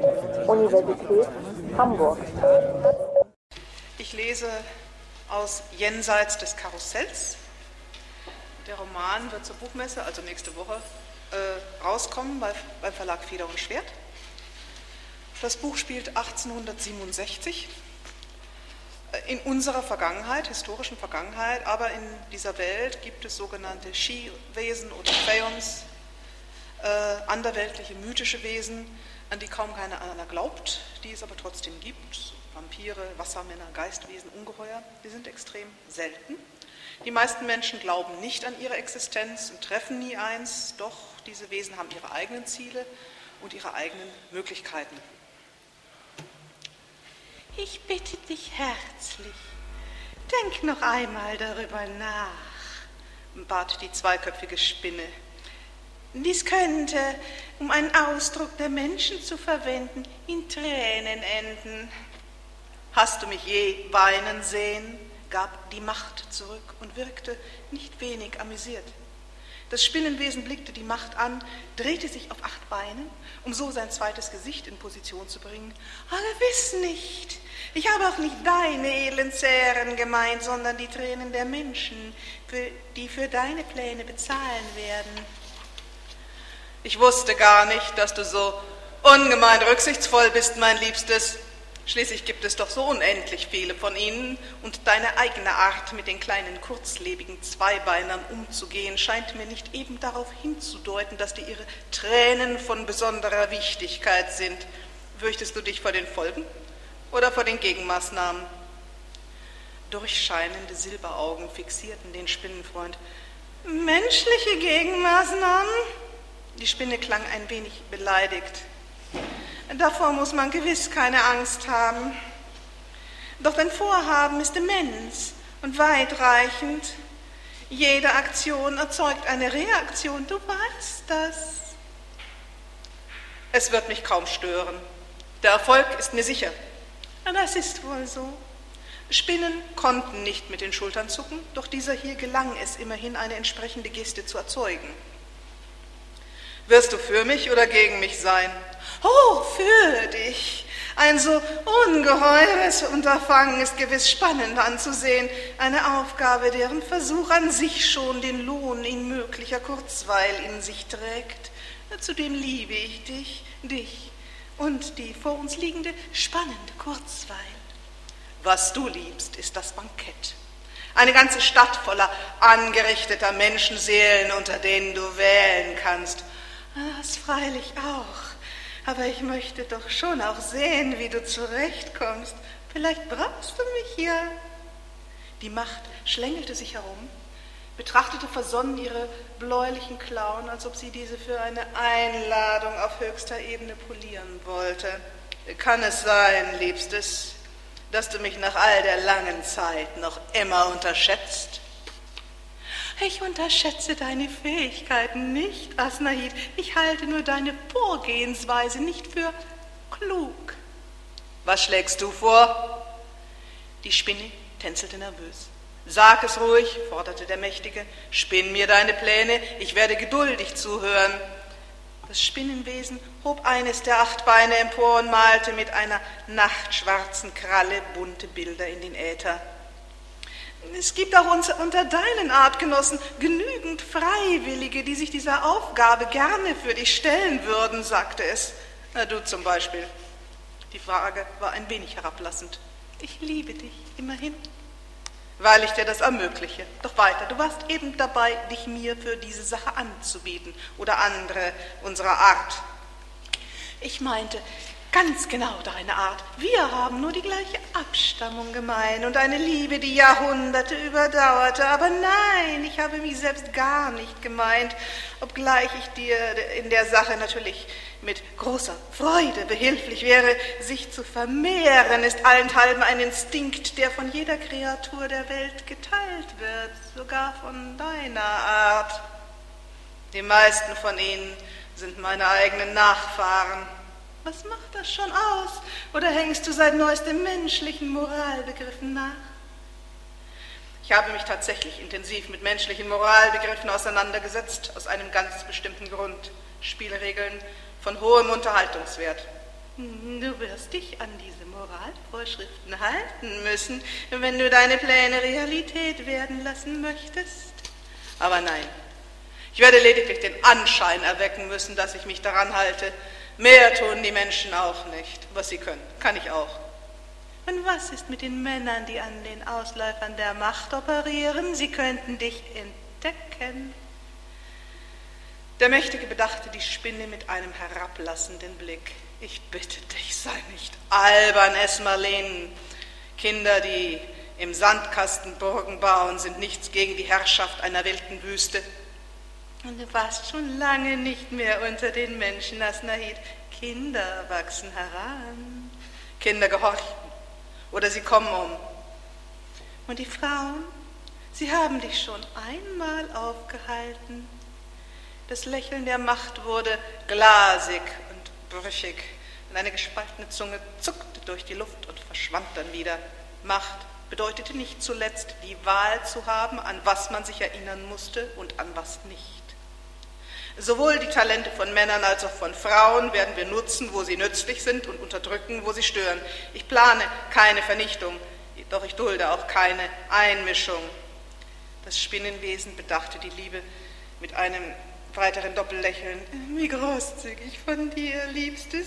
Universität Hamburg. Ich lese aus Jenseits des Karussells. Der Roman wird zur Buchmesse, also nächste Woche, rauskommen beim Verlag Feder und Schwert. Das Buch spielt 1867 in unserer Vergangenheit, historischen Vergangenheit, aber in dieser Welt gibt es sogenannte Shi-Wesen oder Phaeons, anderweltliche, mythische Wesen, an die kaum keiner glaubt, die es aber trotzdem gibt. Vampire, Wassermänner, Geistwesen, Ungeheuer, die sind extrem selten. Die meisten Menschen glauben nicht an ihre Existenz und treffen nie eins, doch diese Wesen haben ihre eigenen Ziele und ihre eigenen Möglichkeiten. Ich bitte dich herzlich, denk noch einmal darüber nach, bat die zweiköpfige Spinne. Dies könnte, um einen Ausdruck der Menschen zu verwenden, in Tränen enden. Hast du mich je weinen sehen? Gab die Macht zurück und wirkte nicht wenig amüsiert. Das Spinnenwesen blickte die Macht an, drehte sich auf 8 Beinen, um so sein zweites Gesicht in Position zu bringen. Gewiss nicht. Ich habe auch nicht deine edlen Zähren gemeint, sondern die Tränen der Menschen, die für deine Pläne bezahlen werden. Ich wusste gar nicht, dass du so ungemein rücksichtsvoll bist, mein Liebstes. Schließlich gibt es doch so unendlich viele von ihnen und deine eigene Art, mit den kleinen, kurzlebigen Zweibeinern umzugehen, scheint mir nicht eben darauf hinzudeuten, dass dir ihre Tränen von besonderer Wichtigkeit sind. Fürchtest du dich vor den Folgen oder vor den Gegenmaßnahmen? Durchscheinende Silberaugen fixierten den Spinnenfreund. Menschliche Gegenmaßnahmen? Die Spinne klang ein wenig beleidigt. Davor muss man gewiss keine Angst haben. Doch dein Vorhaben ist immens und weitreichend. Jede Aktion erzeugt eine Reaktion, du weißt das. Es wird mich kaum stören. Der Erfolg ist mir sicher. Das ist wohl so. Spinnen konnten nicht mit den Schultern zucken, doch dieser hier gelang es immerhin, eine entsprechende Geste zu erzeugen. Wirst du für mich oder gegen mich sein? Oh, für dich. Ein so ungeheures Unterfangen ist gewiss spannend anzusehen. Eine Aufgabe, deren Versuch an sich schon den Lohn in möglicher Kurzweil in sich trägt. Zudem liebe ich dich und die vor uns liegende spannende Kurzweil. Was du liebst, ist das Bankett. Eine ganze Stadt voller angerichteter Menschenseelen, unter denen du wählen kannst. Das freilich auch, aber ich möchte doch schon auch sehen, wie du zurechtkommst. Vielleicht brauchst du mich ja. Die Macht schlängelte sich herum, betrachtete versonnen ihre bläulichen Klauen, als ob sie diese für eine Einladung auf höchster Ebene polieren wollte. Kann es sein, Liebstes, dass du mich nach all der langen Zeit noch immer unterschätzt? Ich unterschätze deine Fähigkeiten nicht, Asnahid. Ich halte nur deine Vorgehensweise nicht für klug. Was schlägst du vor? Die Spinne tänzelte nervös. Sag es ruhig, forderte der Mächtige. Spinn mir deine Pläne, ich werde geduldig zuhören. Das Spinnenwesen hob eines der 8 Beine empor und malte mit einer nachtschwarzen Kralle bunte Bilder in den Äther. Es gibt auch unter deinen Artgenossen genügend Freiwillige, die sich dieser Aufgabe gerne für dich stellen würden, sagte es. Na, du zum Beispiel. Die Frage war ein wenig herablassend. Ich liebe dich, immerhin. Weil ich dir das ermögliche. Doch weiter, du warst eben dabei, dich mir für diese Sache anzubieten oder andere unserer Art. Ich meinte ganz genau deine Art. Wir haben nur die gleiche Abstammung gemein und eine Liebe, die Jahrhunderte überdauerte. Aber nein, ich habe mich selbst gar nicht gemeint, obgleich ich dir in der Sache natürlich mit großer Freude behilflich wäre. Sich zu vermehren ist allenthalben ein Instinkt, der von jeder Kreatur der Welt geteilt wird, sogar von deiner Art. Die meisten von ihnen sind meine eigenen Nachfahren. Was macht das schon aus? Oder hängst du seit neuestem menschlichen Moralbegriffen nach? Ich habe mich tatsächlich intensiv mit menschlichen Moralbegriffen auseinandergesetzt, aus einem ganz bestimmten Grund. Spielregeln von hohem Unterhaltungswert. Du wirst dich an diese Moralvorschriften halten müssen, wenn du deine Pläne Realität werden lassen möchtest. Aber nein, ich werde lediglich den Anschein erwecken müssen, dass ich mich daran halte. Mehr tun die Menschen auch nicht. Was sie können, kann ich auch. Und was ist mit den Männern, die an den Ausläufern der Macht operieren? Sie könnten dich entdecken. Der Mächtige bedachte die Spinne mit einem herablassenden Blick. Ich bitte dich, sei nicht albern, Esmeralin. Kinder, die im Sandkasten Burgen bauen, sind nichts gegen die Herrschaft einer wilden Wüste. Und du warst schon lange nicht mehr unter den Menschen, Asnahid. Kinder wachsen heran. Kinder gehorchen oder sie kommen um. Und die Frauen, sie haben dich schon einmal aufgehalten. Das Lächeln der Macht wurde glasig und brüchig, und eine gespaltene Zunge zuckte durch die Luft und verschwand dann wieder. Macht bedeutete nicht zuletzt, die Wahl zu haben, an was man sich erinnern musste und an was nicht. Sowohl die Talente von Männern als auch von Frauen werden wir nutzen, wo sie nützlich sind, und unterdrücken, wo sie stören. Ich plane keine Vernichtung, doch ich dulde auch keine Einmischung. Das Spinnenwesen bedachte die Liebe mit einem weiteren Doppellächeln. Wie großzügig von dir, Liebstes.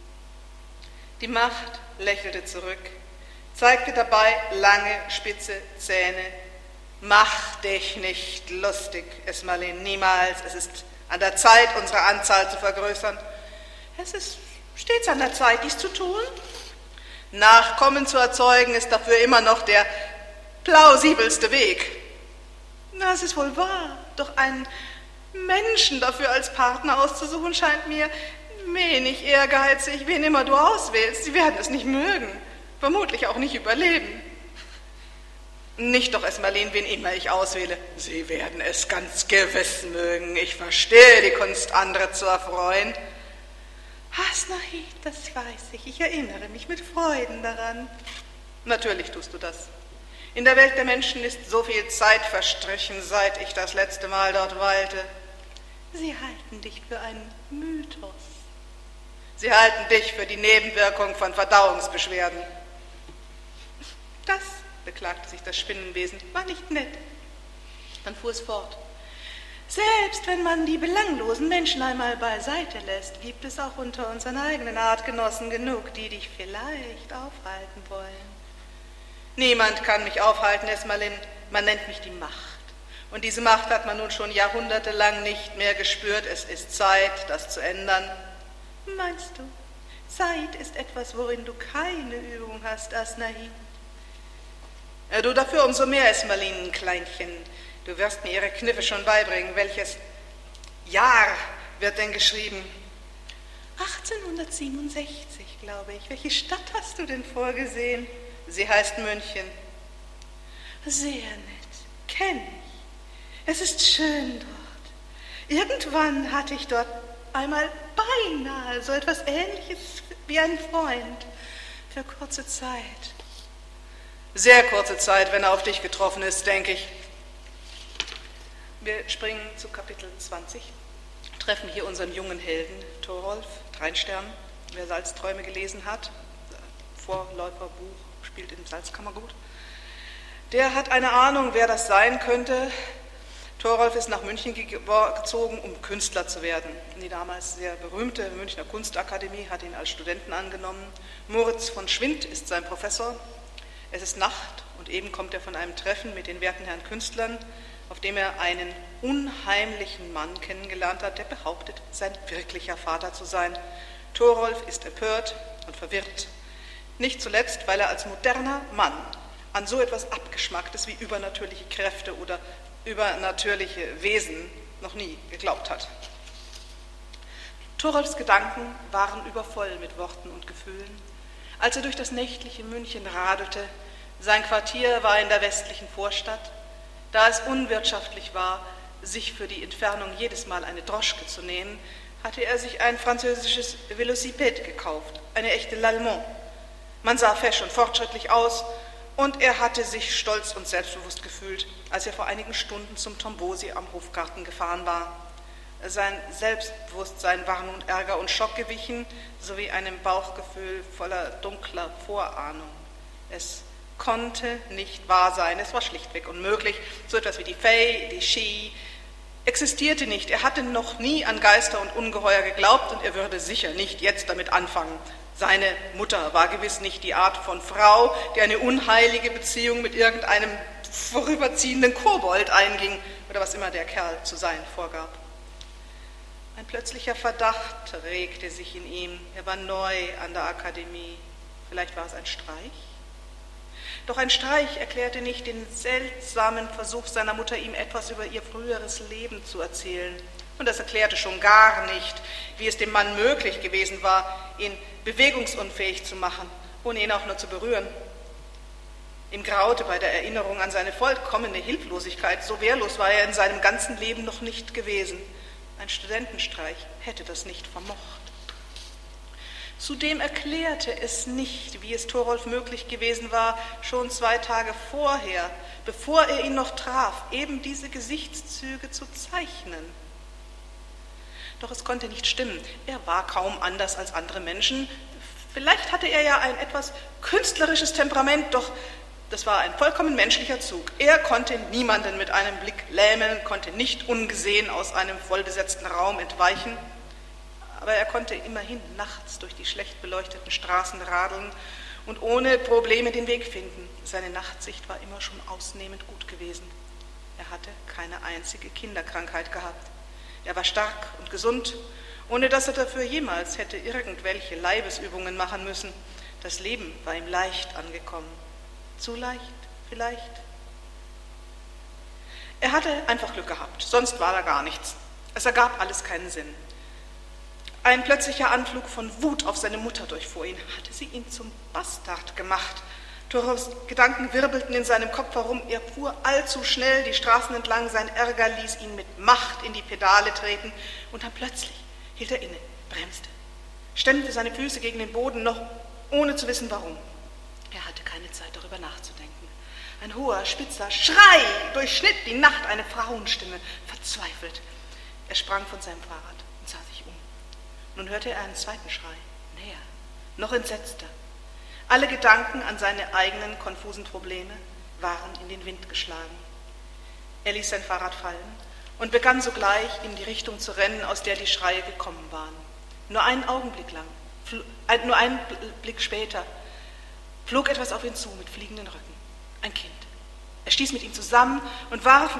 Die Macht lächelte zurück, zeigte dabei lange, spitze Zähne. Mach dich nicht lustig, Esmeralin, niemals. Es ist an der Zeit, unsere Anzahl zu vergrößern. Es ist stets an der Zeit, dies zu tun. Nachkommen zu erzeugen ist dafür immer noch der plausibelste Weg. Das ist wohl wahr, doch einen Menschen dafür als Partner auszusuchen, scheint mir wenig ehrgeizig. Wen immer du auswählst, sie werden es nicht mögen, vermutlich auch nicht überleben. Nicht doch, Esmeralin, wen immer ich auswähle. Sie werden es ganz gewiss mögen. Ich verstehe die Kunst, andere zu erfreuen. Asnahid, das weiß ich. Ich erinnere mich mit Freuden daran. Natürlich tust du das. In der Welt der Menschen ist so viel Zeit verstrichen, seit ich das letzte Mal dort weilte. Sie halten dich für einen Mythos. Sie halten dich für die Nebenwirkung von Verdauungsbeschwerden. Das, beklagte sich das Spinnenwesen, war nicht nett. Dann fuhr es fort. Selbst wenn man die belanglosen Menschen einmal beiseite lässt, gibt es auch unter unseren eigenen Artgenossen genug, die dich vielleicht aufhalten wollen. Niemand kann mich aufhalten, Esmeralin. Man nennt mich die Macht. Und diese Macht hat man nun schon jahrhundertelang nicht mehr gespürt. Es ist Zeit, das zu ändern. Meinst du, Zeit ist etwas, worin du keine Übung hast, Asnahid? Du dafür umso mehr, Esmeralin, Kleinchen. Du wirst mir ihre Kniffe schon beibringen. Welches Jahr wird denn geschrieben? 1867, glaube ich. Welche Stadt hast du denn vorgesehen? Sie heißt München. Sehr nett, kenne ich. Es ist schön dort. Irgendwann hatte ich dort einmal beinahe so etwas Ähnliches wie einen Freund. Für kurze Zeit. Sehr kurze Zeit, wenn er auf dich getroffen ist, denke ich. Wir springen zu Kapitel 20, treffen hier unseren jungen Helden, Thorolf, Rheinstern, wer Salzträume gelesen hat, Vorläuferbuch, spielt im Salzkammergut. Der hat eine Ahnung, wer das sein könnte. Thorolf ist nach München gezogen, um Künstler zu werden. Die damals sehr berühmte Münchner Kunstakademie hat ihn als Studenten angenommen. Moritz von Schwind ist sein Professor. Es ist Nacht und eben kommt er von einem Treffen mit den werten Herren Künstlern, auf dem er einen unheimlichen Mann kennengelernt hat, der behauptet, sein wirklicher Vater zu sein. Thorolf ist empört und verwirrt. Nicht zuletzt, weil er als moderner Mann an so etwas Abgeschmacktes wie übernatürliche Kräfte oder übernatürliche Wesen noch nie geglaubt hat. Thorolfs Gedanken waren übervoll mit Worten und Gefühlen. Als er durch das nächtliche München radelte, sein Quartier war in der westlichen Vorstadt, da es unwirtschaftlich war, sich für die Entfernung jedes Mal eine Droschke zu nehmen, hatte er sich ein französisches Velociped gekauft, eine echte L'Allemand. Man sah fesch und fortschrittlich aus und er hatte sich stolz und selbstbewusst gefühlt, als er vor einigen Stunden zum Tombosi am Hofgarten gefahren war. sein Selbstbewusstsein war nun Ärger und Schock gewichen, sowie einem Bauchgefühl voller dunkler Vorahnung. Es konnte nicht wahr sein, es war schlichtweg unmöglich. So etwas wie die Fee, die Shi, existierte nicht. Er hatte noch nie an Geister und Ungeheuer geglaubt und er würde sicher nicht jetzt damit anfangen. Seine Mutter war gewiss nicht die Art von Frau, die eine unheilige Beziehung mit irgendeinem vorüberziehenden Kobold einging oder was immer der Kerl zu sein vorgab. Ein plötzlicher Verdacht regte sich in ihm. Er war neu an der Akademie. Vielleicht war es ein Streich? Doch ein Streich erklärte nicht den seltsamen Versuch seiner Mutter, ihm etwas über ihr früheres Leben zu erzählen. Und das erklärte schon gar nicht, wie es dem Mann möglich gewesen war, ihn bewegungsunfähig zu machen, ohne ihn auch nur zu berühren. Ihm graute bei der Erinnerung an seine vollkommene Hilflosigkeit. So wehrlos war er in seinem ganzen Leben noch nicht gewesen. Ein Studentenstreich hätte das nicht vermocht. Zudem erklärte es nicht, wie es Thorolf möglich gewesen war, schon 2 Tage vorher, bevor er ihn noch traf, eben diese Gesichtszüge zu zeichnen. Doch es konnte nicht stimmen. Er war kaum anders als andere Menschen. Vielleicht hatte er ja ein etwas künstlerisches Temperament, doch das war ein vollkommen menschlicher Zug. Er konnte niemanden mit einem Blick lähmen, konnte nicht ungesehen aus einem vollbesetzten Raum entweichen. Aber er konnte immerhin nachts durch die schlecht beleuchteten Straßen radeln und ohne Probleme den Weg finden. Seine Nachtsicht war immer schon ausnehmend gut gewesen. Er hatte keine einzige Kinderkrankheit gehabt. Er war stark und gesund, ohne dass er dafür jemals hätte irgendwelche Leibesübungen machen müssen. Das Leben war ihm leicht angekommen. Zu leicht, vielleicht? Er hatte einfach Glück gehabt, sonst war da gar nichts. Es ergab alles keinen Sinn. Ein plötzlicher Anflug von Wut auf seine Mutter durchfuhr ihn. Hatte sie ihn zum Bastard gemacht? Thorolfs Gedanken wirbelten in seinem Kopf herum. Er fuhr allzu schnell die Straßen entlang. Sein Ärger ließ ihn mit Macht in die Pedale treten. Und dann plötzlich hielt er inne, bremste, stemmte seine Füße gegen den Boden, noch ohne zu wissen, warum. Er hatte keine Zeit, darüber nachzudenken. Ein hoher, spitzer Schrei durchschnitt die Nacht, eine Frauenstimme, verzweifelt. Er sprang von seinem Fahrrad und sah sich um. Nun hörte er einen zweiten Schrei, näher, noch entsetzter. Alle Gedanken an seine eigenen konfusen Probleme waren in den Wind geschlagen. Er ließ sein Fahrrad fallen und begann sogleich in die Richtung zu rennen, aus der die Schreie gekommen waren. Nur einen Augenblick lang, nur einen Blick später, flog etwas auf ihn zu mit fliegenden Rücken. Ein Kind. Es stieß mit ihm zusammen und warf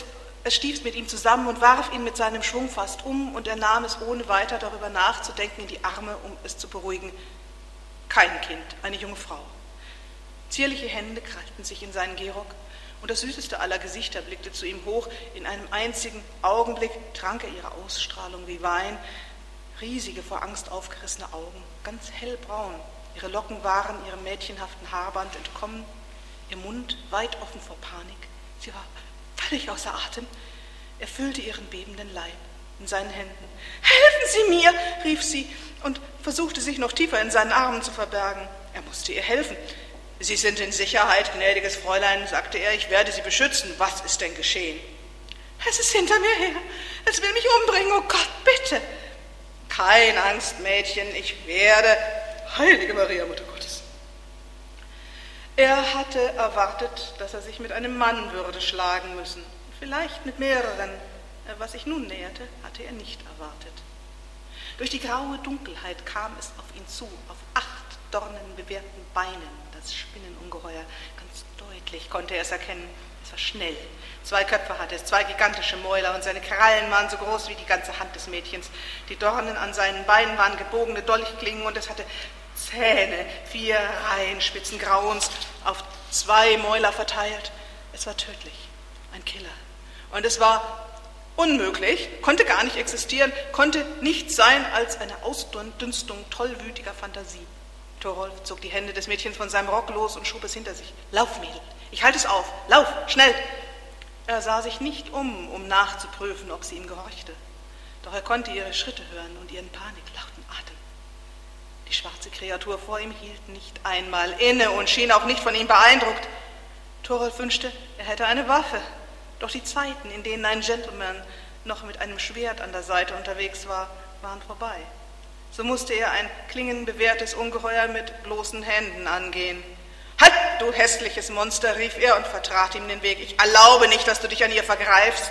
ihn mit seinem Schwung fast um und er nahm es, ohne weiter darüber nachzudenken, in die Arme, um es zu beruhigen. Kein Kind, eine junge Frau. Zierliche Hände krallten sich in seinen Gehrock und das süßeste aller Gesichter blickte zu ihm hoch. In einem einzigen Augenblick trank er ihre Ausstrahlung wie Wein. Riesige, vor Angst aufgerissene Augen, ganz hellbraun. Ihre Locken waren ihrem mädchenhaften Haarband entkommen, ihr Mund weit offen vor Panik. Sie war völlig außer Atem. Er fühlte ihren bebenden Leib in seinen Händen. »Helfen Sie mir!« rief sie und versuchte sich noch tiefer in seinen Armen zu verbergen. Er musste ihr helfen. »Sie sind in Sicherheit, gnädiges Fräulein«, sagte er, »ich werde Sie beschützen. Was ist denn geschehen?« »Es ist hinter mir her. Es will mich umbringen. Oh Gott, bitte!« »Keine Angst, Mädchen, ich werde...« »Heilige Maria, Mutter Gottes!« Er hatte erwartet, dass er sich mit einem Mann würde schlagen müssen, vielleicht mit mehreren. Was sich nun näherte, hatte er nicht erwartet. Durch die graue Dunkelheit kam es auf ihn zu, auf 8 dornenbewehrten Beinen, das Spinnenungeheuer. Ganz deutlich konnte er es erkennen. Es war schnell. 2 Köpfe hatte es, 2 gigantische Mäuler und seine Krallen waren so groß wie die ganze Hand des Mädchens. Die Dornen an seinen Beinen waren gebogene Dolchklingen und es hatte Zähne, 4 Reihen spitzen Grauens, auf 2 Mäuler verteilt. Es war tödlich, ein Killer. Und es war unmöglich, konnte gar nicht existieren, konnte nichts sein als eine Ausdünstung tollwütiger Fantasie. Thorolf zog die Hände des Mädchens von seinem Rock los und schob es hinter sich. »Lauf, Mädel, ich halte es auf, lauf, schnell!« Er sah sich nicht um nachzuprüfen, ob sie ihm gehorchte. Doch er konnte ihre Schritte hören und ihren paniklauten Atem. Die schwarze Kreatur vor ihm hielt nicht einmal inne und schien auch nicht von ihm beeindruckt. Thorolf wünschte, er hätte eine Waffe. Doch die Zeiten, in denen ein Gentleman noch mit einem Schwert an der Seite unterwegs war, waren vorbei. So musste er ein klingenbewehrtes Ungeheuer mit bloßen Händen angehen. »Halt, du hässliches Monster«, rief er und vertrat ihm den Weg. »Ich erlaube nicht, dass du dich an ihr vergreifst.«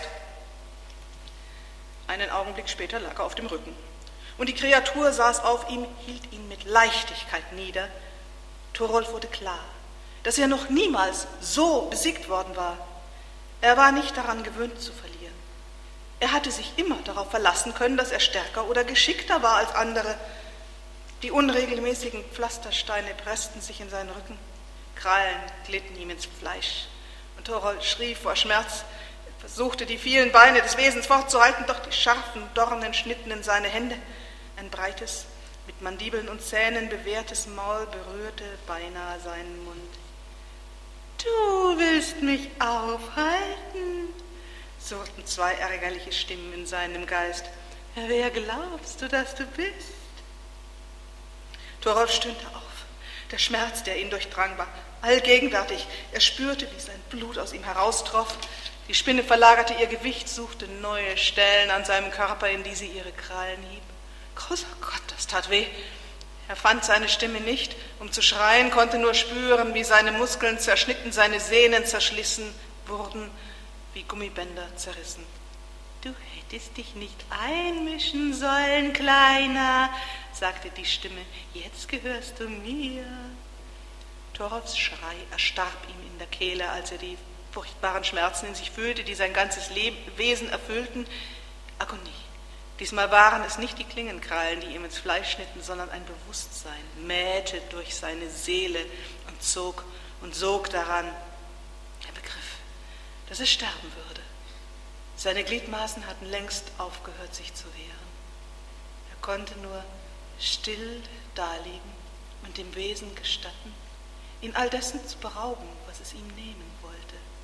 Einen Augenblick später lag er auf dem Rücken. Und die Kreatur saß auf ihm, hielt ihn mit Leichtigkeit nieder. Thorolf wurde klar, dass er noch niemals so besiegt worden war. Er war nicht daran gewöhnt zu verlieren. Er hatte sich immer darauf verlassen können, dass er stärker oder geschickter war als andere. Die unregelmäßigen Pflastersteine pressten sich in seinen Rücken. Krallen glitten ihm ins Fleisch. Und Thorolf schrie vor Schmerz, versuchte die vielen Beine des Wesens fortzuhalten, doch die scharfen Dornen schnitten in seine Hände. Ein breites, mit Mandibeln und Zähnen bewehrtes Maul berührte beinahe seinen Mund. »Du willst mich aufhalten«, surrten zwei ärgerliche Stimmen in seinem Geist. »Wer glaubst du, dass du bist?« Thorolf stöhnte auf. Der Schmerz, der ihn durchdrang, war allgegenwärtig. Er spürte, wie sein Blut aus ihm heraustroff. Die Spinne verlagerte ihr Gewicht, suchte neue Stellen an seinem Körper, in die sie ihre Krallen hieb. Großer Gott, das tat weh. Er fand seine Stimme nicht, um zu schreien, konnte nur spüren, wie seine Muskeln zerschnitten, seine Sehnen zerschlissen wurden, wie Gummibänder zerrissen. »Du hättest dich nicht einmischen sollen, Kleiner«, sagte die Stimme, »jetzt gehörst du mir.« Thorolfs Schrei erstarb ihm in der Kehle, als er die furchtbaren Schmerzen in sich fühlte, die sein ganzes Wesen erfüllten. Agonie. Diesmal waren es nicht die Klingenkrallen, die ihm ins Fleisch schnitten, sondern ein Bewusstsein mähte durch seine Seele und sog daran. Er begriff, dass er sterben würde. Seine Gliedmaßen hatten längst aufgehört, sich zu wehren. Er konnte nur still daliegen und dem Wesen gestatten, ihn all dessen zu berauben, was es ihm nehmen wollte.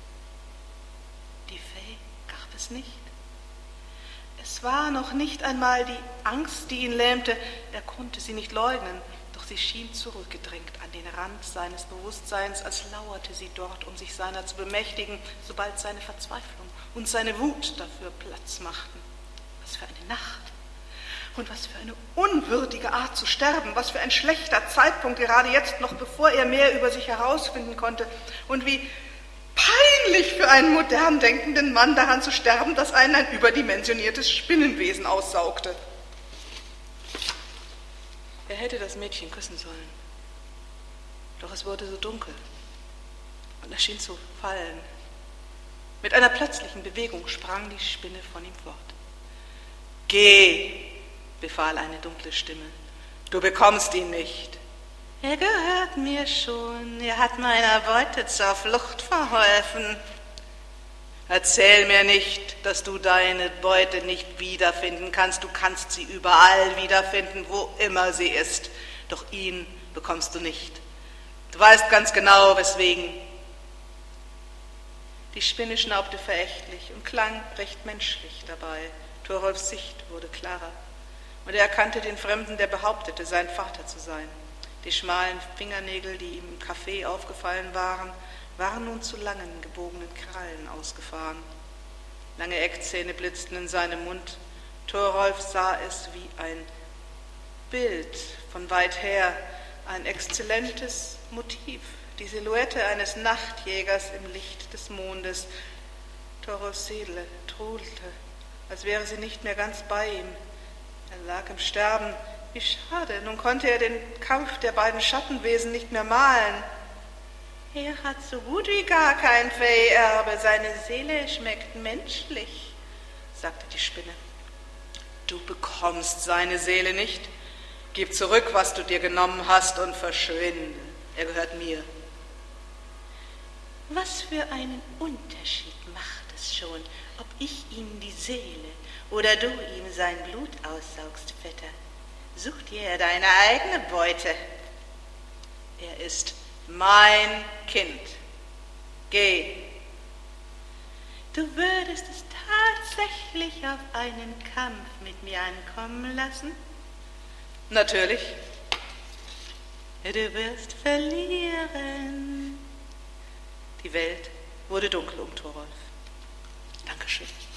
Die Fee gab es nicht. Es war noch nicht einmal die Angst, die ihn lähmte. Er konnte sie nicht leugnen, doch sie schien zurückgedrängt an den Rand seines Bewusstseins, als lauerte sie dort, um sich seiner zu bemächtigen, sobald seine Verzweiflung und seine Wut dafür Platz machten. Was für eine Nacht! Und was für eine unwürdige Art zu sterben, was für ein schlechter Zeitpunkt, gerade jetzt noch, bevor er mehr über sich herausfinden konnte. Und wie peinlich für einen modern denkenden Mann daran zu sterben, dass einen ein überdimensioniertes Spinnenwesen aussaugte. Er hätte das Mädchen küssen sollen, doch es wurde so dunkel und er schien zu fallen. Mit einer plötzlichen Bewegung sprang die Spinne von ihm fort. »Geh«, befahl eine dunkle Stimme, »du bekommst ihn nicht.« »Er gehört mir schon, er hat meiner Beute zur Flucht verholfen.« »Erzähl mir nicht, dass du deine Beute nicht wiederfinden kannst. Du kannst sie überall wiederfinden, wo immer sie ist. Doch ihn bekommst du nicht. Du weißt ganz genau, weswegen.« Die Spinne schnaubte verächtlich und klang recht menschlich dabei. Thorolfs Sicht wurde klarer. Und er erkannte den Fremden, der behauptete, sein Vater zu sein. Die schmalen Fingernägel, die ihm im Café aufgefallen waren, waren nun zu langen, gebogenen Krallen ausgefahren. Lange Eckzähne blitzten in seinem Mund. Thorolf sah es wie ein Bild von weit her, ein exzellentes Motiv, die Silhouette eines Nachtjägers im Licht des Mondes. Thorolfs Seele trudelte, als wäre sie nicht mehr ganz bei ihm. Er lag im Sterben. Wie schade, nun konnte er den Kampf der beiden Schattenwesen nicht mehr malen. Er hat so gut wie gar kein Fee-Erbe, seine Seele schmeckt menschlich, sagte die Spinne. Du bekommst seine Seele nicht. Gib zurück, was du dir genommen hast, und verschwinde. Er gehört mir. Was für einen Unterschied macht es schon, ob ich ihm die Seele oder du ihm sein Blut aussaugst, Vetter. Such dir deine eigene Beute. Er ist mein Kind. Geh. Du würdest es tatsächlich auf einen Kampf mit mir ankommen lassen? Natürlich. Du wirst verlieren. Die Welt wurde dunkel um Thorolf. Dankeschön.